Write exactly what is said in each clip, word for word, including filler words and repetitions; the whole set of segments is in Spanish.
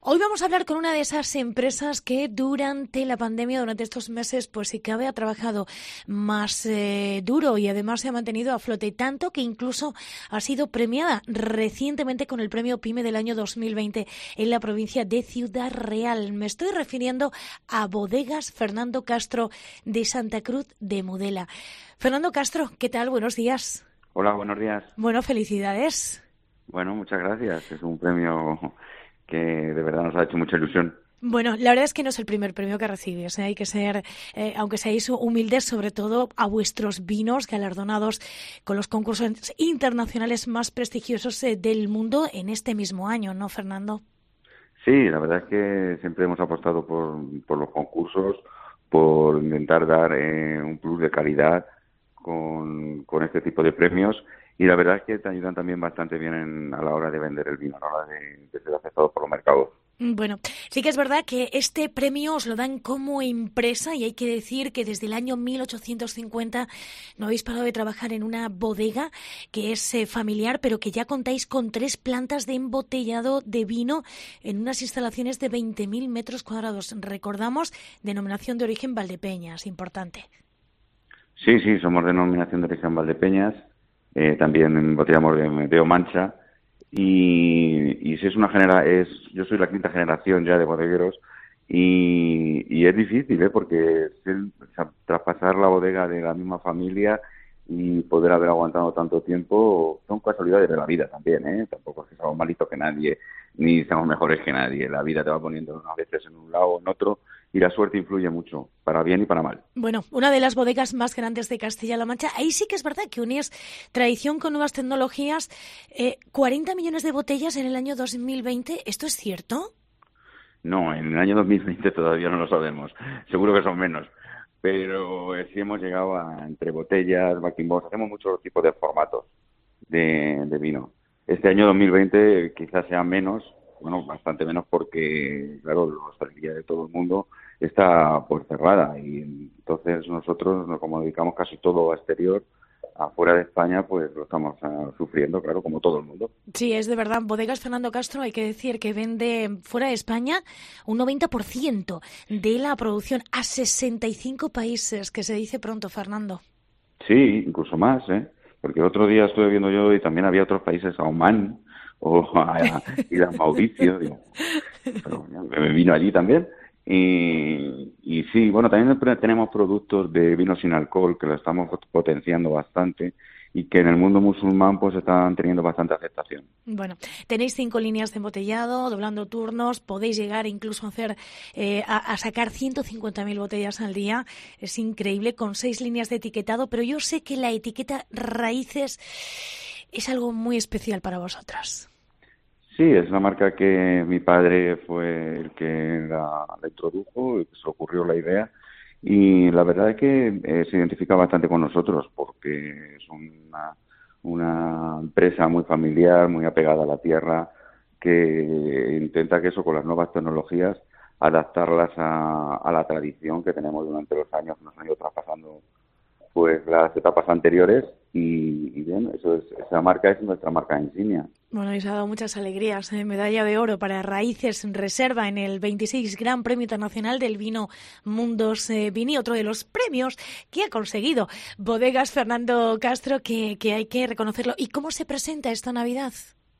Hoy vamos a hablar con una de esas empresas que durante la pandemia, durante estos meses, pues si cabe, ha trabajado más eh, duro y además se ha mantenido a flote, tanto que incluso ha sido premiada recientemente con el premio PYME del año dos mil veinte en la provincia de Ciudad Real. Me estoy refiriendo a Bodegas Fernando Castro de Santa Cruz de Mudela. Fernando Castro, ¿qué tal? Buenos días. Hola, buenos días. Bueno, felicidades. Bueno, muchas gracias. Es un premio que de verdad nos ha hecho mucha ilusión. Bueno, la verdad es que no es el primer premio que recibes, ¿eh? Hay que ser, eh, aunque seáis humildes, sobre todo a vuestros vinos galardonados con los concursos internacionales más prestigiosos eh, del mundo en este mismo año, ¿no, Fernando? Sí, la verdad es que siempre hemos apostado por, por los concursos, por intentar dar eh, un plus de calidad con, con este tipo de premios, y la verdad es que te ayudan también bastante bien en, a la hora de vender el vino, a la hora de, de ser aceptado por los mercados. Bueno, sí que es verdad que este premio os lo dan como empresa y hay que decir que desde el año mil ochocientos cincuenta no habéis parado de trabajar en una bodega que es eh, familiar, pero que ya contáis con tres plantas de embotellado de vino en unas instalaciones de veinte mil metros cuadrados. Recordamos, denominación de origen Valdepeñas, importante. Sí, sí, somos denominación de origen Valdepeñas, eh, también embotellamos de, de Omancha. Y, y si es una genera es yo soy la quinta generación ya de bodegueros y, y es difícil, ¿eh? Porque el, o sea, traspasar la bodega de la misma familia y poder haber aguantado tanto tiempo son casualidades de la vida también, ¿eh? Tampoco es que seamos malitos que nadie ni seamos mejores que nadie. La vida te va poniendo a veces en un lado o en otro y la suerte influye mucho, para bien y para mal. Bueno, una de las bodegas más grandes de Castilla-La Mancha. Ahí sí que es verdad que unís tradición con nuevas tecnologías. Eh, cuarenta millones de botellas en el año dos mil veinte. ¿Esto es cierto? No, en el año dos mil veinte todavía no lo sabemos. Seguro que son menos. Pero eh, sí hemos llegado a entre botellas, backing box, hacemos muchos tipos de formatos de, de vino. Este año dos mil veinte quizás sea menos, bueno, bastante menos porque, claro, la hostelería de todo el mundo está pues cerrada y entonces nosotros, como dedicamos casi todo a exterior, afuera de España, pues lo estamos uh, sufriendo, claro, como todo el mundo. Sí, es de verdad. Bodegas Fernando Castro, hay que decir que vende fuera de España un noventa por ciento de la producción a sesenta y cinco países, que se dice pronto, Fernando. Sí, incluso más, ¿eh? Porque otro día estuve viendo yo y también había otros países, a Oman o a, a Islas Mauricio, digo, pero me vino allí también. Y, y sí, bueno, también tenemos productos de vino sin alcohol que lo estamos potenciando bastante y que en el mundo musulmán pues están teniendo bastante aceptación. Bueno, tenéis cinco líneas de embotellado, doblando turnos, podéis llegar incluso a hacer eh, a, a sacar ciento cincuenta mil botellas al día. Es increíble, con seis líneas de etiquetado, pero yo sé que la etiqueta Raíces es algo muy especial para vosotras. Sí, es una marca que mi padre fue el que la, la introdujo, se le ocurrió la idea y la verdad es que eh, se identifica bastante con nosotros porque es una, una empresa muy familiar, muy apegada a la tierra, que intenta que eso con las nuevas tecnologías adaptarlas a, a la tradición que tenemos durante los años, nos han ido traspasando pues las etapas anteriores y, y bien, eso es, esa marca es nuestra marca insignia. Bueno, y se ha dado muchas alegrías. ¿eh? Medalla de oro para Raíces Reserva en el veintiséis Gran Premio Internacional del Vino Mundos eh, Vini, otro de los premios que ha conseguido Bodegas Fernando Castro, que, que hay que reconocerlo. ¿Y cómo se presenta esta Navidad?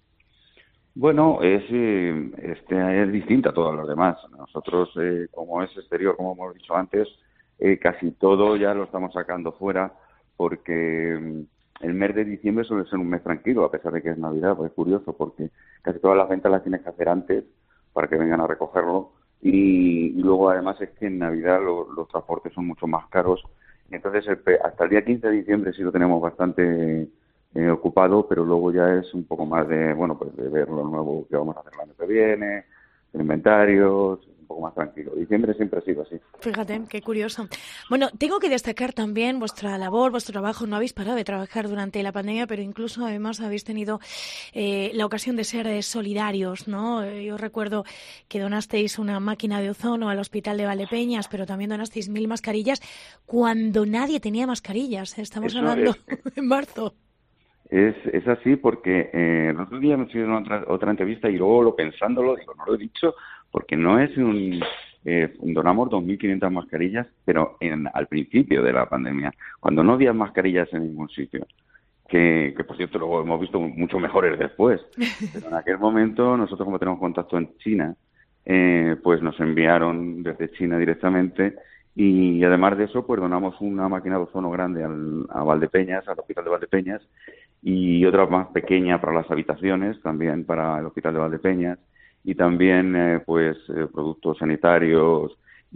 Bueno, es, eh, este, es distinta a todos los demás. Nosotros, eh, como es exterior, como hemos dicho antes, eh, casi todo ya lo estamos sacando fuera porque el mes de diciembre suele ser un mes tranquilo, a pesar de que es Navidad. Pues es curioso porque casi todas las ventas las tienes que hacer antes para que vengan a recogerlo y, y luego además es que en Navidad lo, los transportes son mucho más caros. Entonces el, hasta el día quince de diciembre sí lo tenemos bastante eh, ocupado, pero luego ya es un poco más de, bueno, pues de ver lo nuevo que vamos a hacer el año que viene, inventarios, un poco más tranquilo. Diciembre siempre ha sido así. Fíjate, qué curioso. Bueno, tengo que destacar también vuestra labor, vuestro trabajo. No habéis parado de trabajar durante la pandemia, pero incluso además habéis tenido eh, la ocasión de ser eh, solidarios, ¿no? Eh, yo recuerdo que donasteis una máquina de ozono al Hospital de Valdepeñas, pero también donasteis mil mascarillas cuando nadie tenía mascarillas. Estamos Eso hablando es, en marzo. Es, es así porque eh, el otro día hemos hecho otra, otra entrevista y luego lo pensándolo, digo, no lo he dicho, porque no es un... Eh, donamos dos mil quinientas mascarillas, pero en, al principio de la pandemia, cuando no había mascarillas en ningún sitio, que, que por cierto luego hemos visto mucho mejores después, pero en aquel momento nosotros como tenemos contacto en China, eh, pues nos enviaron desde China directamente y además de eso pues donamos una máquina de ozono grande al, a Valdepeñas, al Hospital de Valdepeñas y otra más pequeña para las habitaciones, también para el Hospital de Valdepeñas y también eh, pues eh, productos sanitarios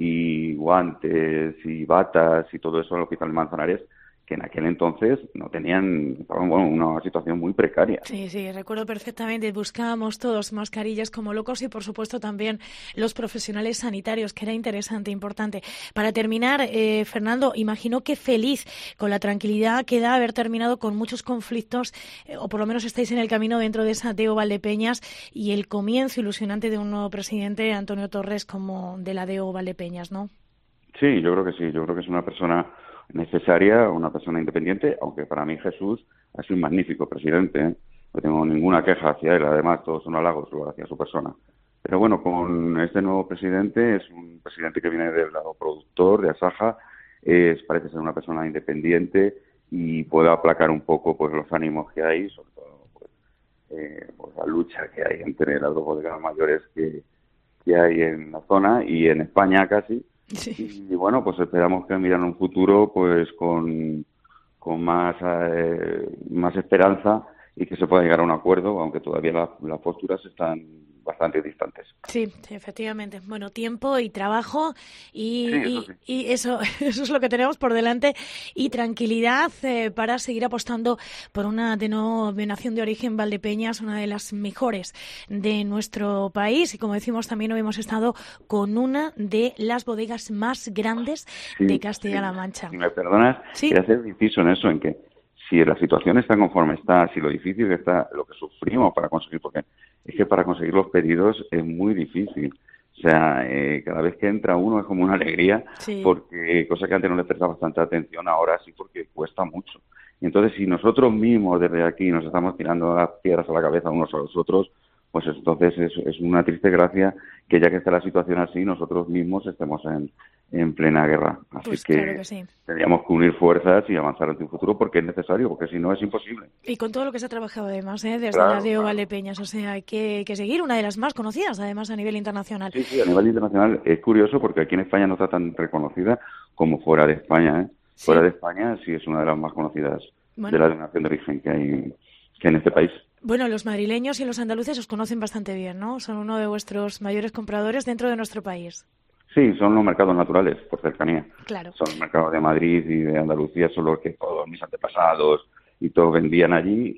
y guantes y batas y todo eso al Hospital de Manzanares, que en aquel entonces no tenían, estaban bueno, una situación muy precaria. Sí, sí, recuerdo perfectamente. Buscábamos todos mascarillas como locos y, por supuesto, también los profesionales sanitarios, que era interesante, importante. Para terminar, eh, Fernando, imagino que feliz con la tranquilidad que da haber terminado con muchos conflictos, eh, o por lo menos estáis en el camino dentro de esa D E O Valdepeñas y el comienzo ilusionante de un nuevo presidente, Antonio Torres, como de la D E O Valdepeñas, ¿no? Sí, yo creo que sí. Yo creo que es una persona necesaria, una persona independiente, aunque para mí Jesús ha sido un magnífico presidente, ¿eh? No tengo ninguna queja hacia él, además todos son halagos hacia su persona. Pero bueno, con este nuevo presidente, es un presidente que viene del lado productor, de Asaja, es, parece ser una persona independiente y puede aplacar un poco pues los ánimos que hay, sobre todo pues, eh, pues la lucha que hay entre las dos bodegas mayores que, que hay en la zona y en España casi. Sí. Y bueno, pues esperamos que miran un futuro pues con, con más eh, más esperanza y que se pueda llegar a un acuerdo, aunque todavía la, las posturas están bastante distantes. Sí, efectivamente. Bueno, tiempo y trabajo y, sí, eso, sí. y, y eso, eso es lo que tenemos por delante y tranquilidad eh, para seguir apostando por una denominación de origen Valdepeñas, una de las mejores de nuestro país y como decimos también hoy hemos estado con una de las bodegas más grandes sí, de Castilla-La Mancha. Si me perdonas, ¿sí? Quiero hacer inciso en eso, en que si la situación está conforme está, si lo difícil que está, lo que sufrimos para conseguir, porque es que para conseguir los pedidos es muy difícil. O sea, eh, cada vez que entra uno es como una alegría, sí. porque cosa que antes no le prestaba bastante atención, ahora sí porque cuesta mucho. Y entonces, si nosotros mismos desde aquí nos estamos tirando las piedras a la cabeza unos a los otros, pues entonces es, es una triste gracia que ya que está la situación así, nosotros mismos estemos en, en plena guerra. Así pues que, claro que sí. Tendríamos que unir fuerzas y avanzar hacia un futuro porque es necesario, porque si no es imposible. Y con todo lo que se ha trabajado además, ¿eh? desde claro, la D E O claro. Valdepeñas, o sea, hay que, hay que seguir, una de las más conocidas además a nivel internacional. Sí, sí, a nivel internacional es curioso porque aquí en España no está tan reconocida como fuera de España. ¿eh? Sí. Fuera de España sí es una de las más conocidas bueno. de la denominación de origen que hay, que hay en este país. Bueno, los madrileños y los andaluces os conocen bastante bien, ¿no? Son uno de vuestros mayores compradores dentro de nuestro país. Sí, son los mercados naturales, por cercanía. Claro. Son los mercados de Madrid y de Andalucía, son los que todos mis antepasados y todos vendían allí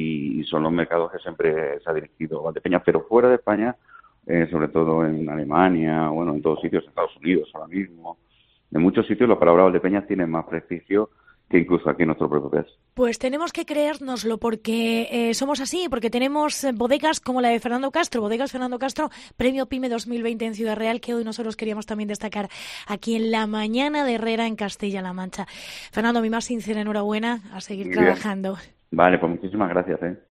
y son los mercados que siempre se ha dirigido Valdepeñas, pero fuera de España, eh, sobre todo en Alemania, bueno, en todos sitios, en Estados Unidos ahora mismo, en muchos sitios la palabra Valdepeñas tiene más prestigio que incluso aquí en nuestro propio país. Pues tenemos que creérnoslo porque eh, somos así, porque tenemos bodegas como la de Fernando Castro, Bodegas Fernando Castro, Premio PYME dos mil veinte en Ciudad Real, que hoy nosotros queríamos también destacar aquí en la mañana de Herrera, en Castilla-La Mancha. Fernando, mi más sincera enhorabuena, a seguir Muy trabajando. Bien. Vale, pues muchísimas gracias. ¿eh?